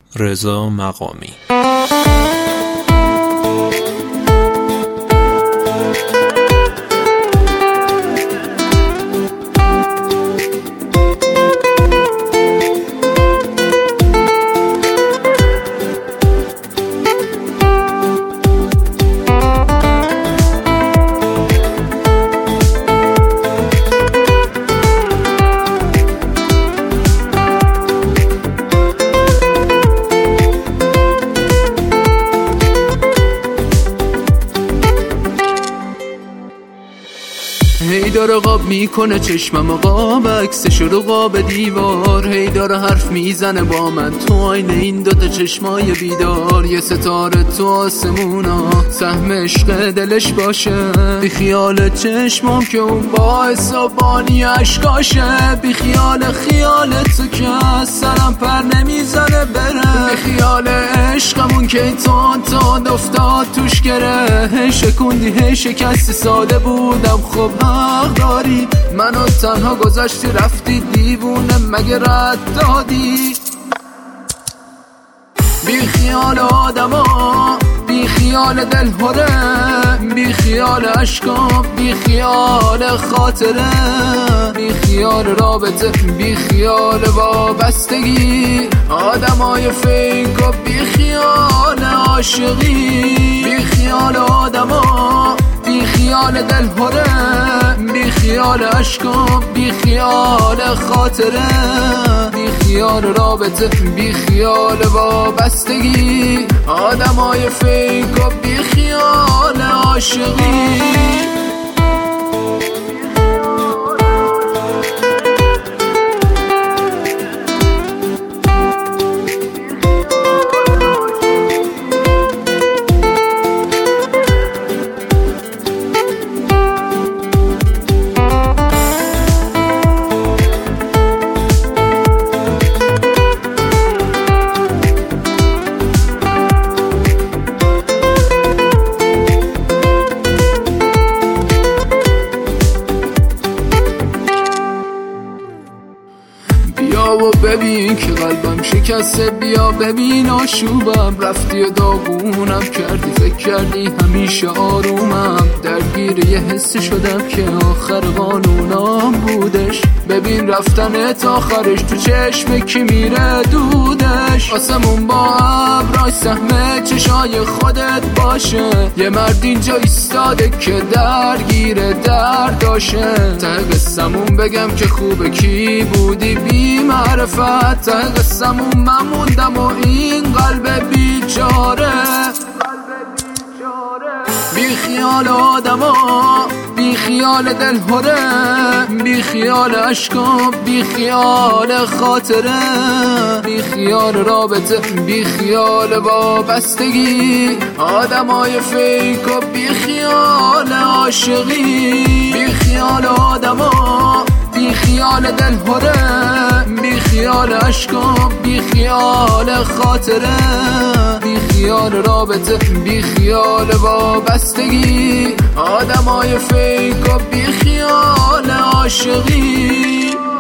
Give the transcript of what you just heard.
رضا مقامی. هی داره قاب میکنه چشمم قاب عکسش رو قاب دیوار، هی داره حرف میزنه با من تو آینه این دوتا چشمای بیدار. یه ستاره تو آسمونا سهم عشق دلش باشه، بی خیال چشمام که اون با حسابانی عشقاشه. بی خیال تو که از سرم پر نمیزنه بره، بی خیال عشقمون که تون افتاد توش گره. هی شکوندی هی شکستی ساده بودم خب حق داری، منو تنها گذاشتی رفتی دیوونه مگه رد دادی. بی خیال آدما بی خیال دل هره، بی خیال عشقام بی خیال خاطره، بی خیال رابطه بی خیال وابستگی. آدمای فیک و بی خیال عاشقی، بی خیال آدما بی خیال دل هره، بی خیال عشقام بی خیال خاطره، بی خیال رابطه بی خیال وابستگی. آدمای فیک و بی خیال عاشقی. بیا و ببین که قلبم شکسته، بیا ببین آشوبم رفتی و داغونم کردی، فکر کردی همیشه آرومم، درگیر یه حسی شدم که آخر قانونام بودش. ببین رفتنت آخرش تو چشم کی میره دودش، آسمون با ابراش سهم چشای خودت باشه. یه مرد اینجا ایستاده که درگیر درداشه، ته قصمون بگم که خوبه کی بودی بی معرفت، ته قصمون من موندم و این قلب بیچاره. بی خیال آدما بی خیال دل هره، بی خیال عشقام بی خیال خاطره، بی خیال رابطه بی خیال وابستگی. آدمای فیک و بی خیال عاشقی، بی خیال آدما بی خیال دل هره، بی خیال عشقام بی خیال خاطره، بی خیال رابطه بی خیال وابستگی. آدمای فیک و بی خیال عاشقی.